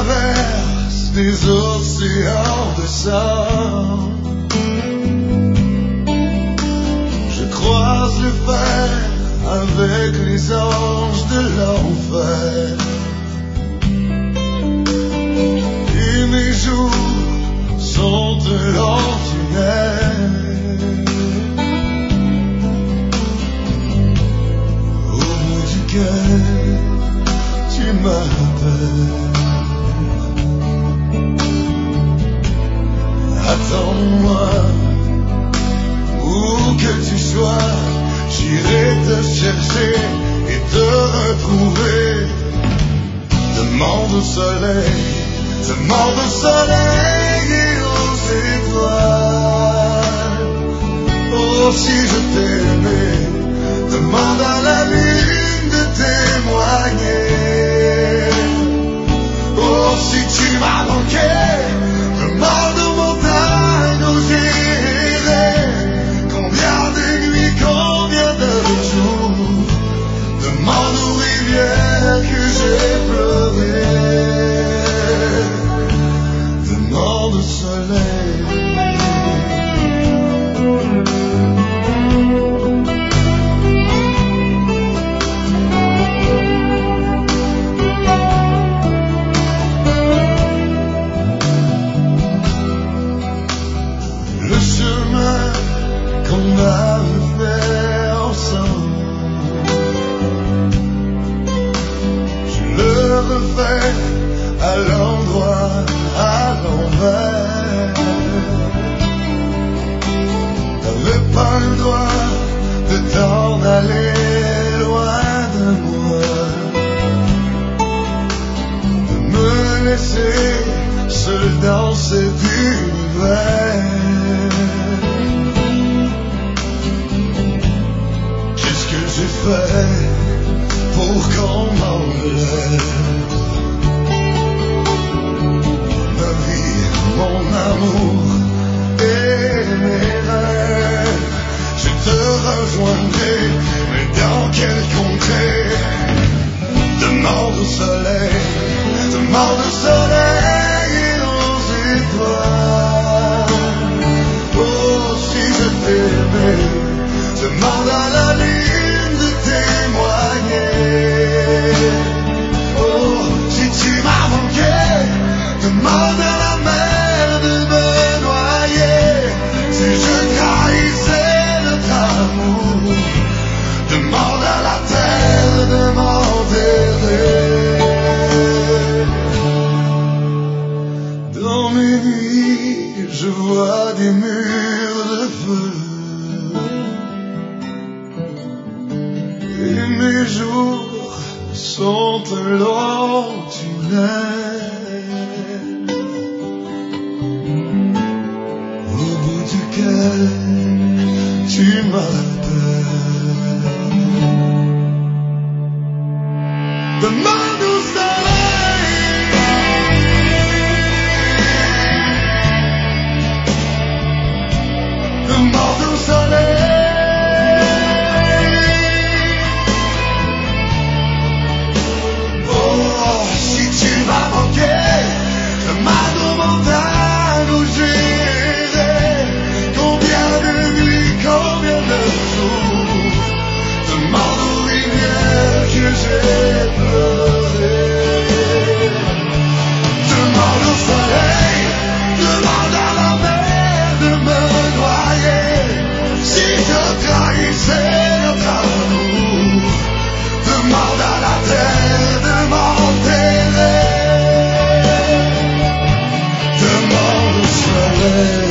traverse des océans de sang. Je croise le fer avec les anges de l'enfer. Et mes jours sont de longs tunnels. Au bout duquel tu m'appelles. Attends-moi, où que tu sois, j'irai te chercher et te retrouver. Demande au soleil et aux étoiles. Oh, si je t'aimais, demande à la lune de témoigner. Oh, si tu m'as manqué, demande aux montagnes où j'irai. Combien de nuits, combien de jours, demande aux rivières que j'ai pleuré. Demande au soleil. Le chemin qu'on avait fait ensemble, je le refais à l'endroit, à l'envers. T'avais pas le droit de t'en aller loin de moi, de me laisser seul dans cet univers. Qu'est-ce que j'ai fait pour qu'on m'enlève ma vie, mon amour et mes rêves? Je te rejoindrai, mais dans quelle contrée? Demande au soleil et aux étoiles. Oh, si je t'aimais, demande à la lune de témoigner. Oh, si tu m'as manqué, demande à la mer de me noyer. Si je trahissais notre amour, demande à la terre de m'enterrer. Dans mes nuits, je vois des murs de feu. Et mes jours sont un long tunnel, au bout duquel tu m'appelles. Demande au soleil. Demande au soleil. Oh, si tu m'as manqué, demande aux montagnes où j'irai. Combien de nuits, combien de jours, demande aux rivières que j'ai pleuré. Demande au soleil, demande à la mer de me noyer. Si je trahissais notre amour, demande à la terre de m'enterrer. Demande au soleil.